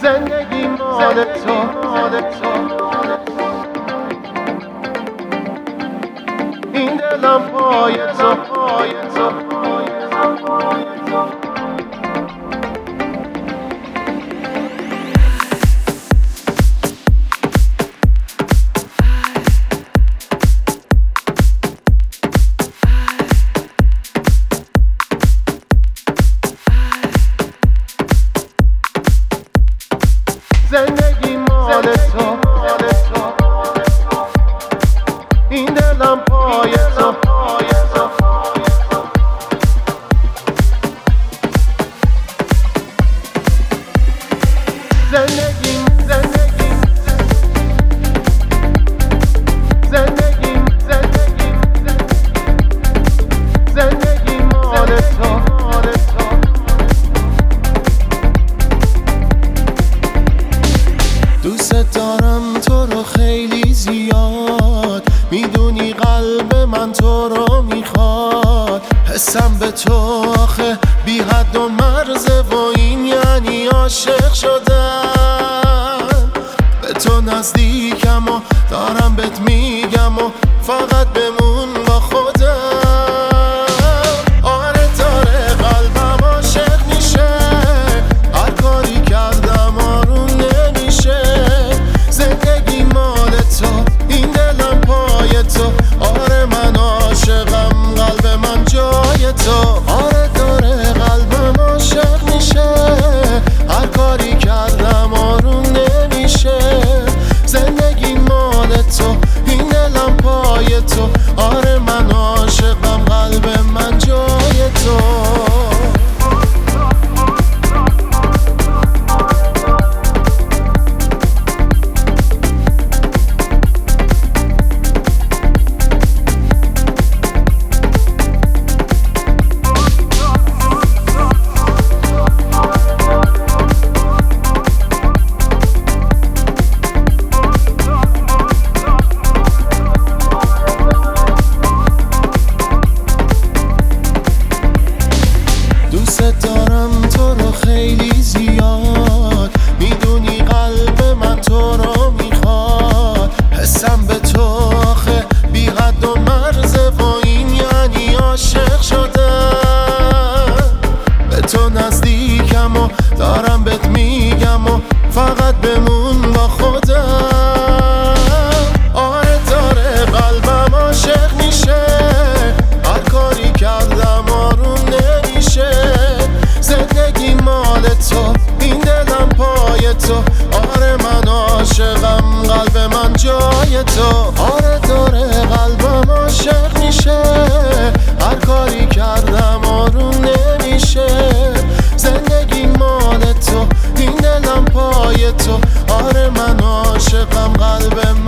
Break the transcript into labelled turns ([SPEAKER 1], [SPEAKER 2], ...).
[SPEAKER 1] زندگی مال تو، این دلم پای تو. زندگی مال تو، این دلم پای تو. زندگی مال تو. دوست دارم تو رو خیلی زیاد، میدونی قلب من تو رو میخواد. حسم به تو آخه بی حد و مرزه و این یعنی عاشق شدن. به تو نزدیکم و دارم بهت میگم و فقط بمون با خودم. آره داره قلبم عاشق میشه، هر کاری کردم آروم نمیشه. زندگی مال تو، این دلم پای تو. آره من عاشقم، قلب من جای تو. آره داره قلبم عاشق میشه، هر کاری کردم آروم نمیشه. زندگی مال تو، این دلم پای تو. آره من عاشقم، قلب من جای تو. دوست دارم تو رو خیلی زیاد، میدونی قلب من تو رو میخواد. حسم به تو آخه بی حد و مرزه و این یعنی عاشق شدن. به تو نزدیکم و دارم بهت میگم و فقط بمون با خودم. آره داره قلبم عاشق میشه، هر کاری کردم آروم نمیشه. زندگی مال تو، این دلم پای تو. آره من عاشقم، قلب من جای تو. آره داره قلبم عاشق میشه، هر کاری کردم آروم نمیشه. زندگی مال تو، این دلم پای تو. آره من عاشقم، قلب من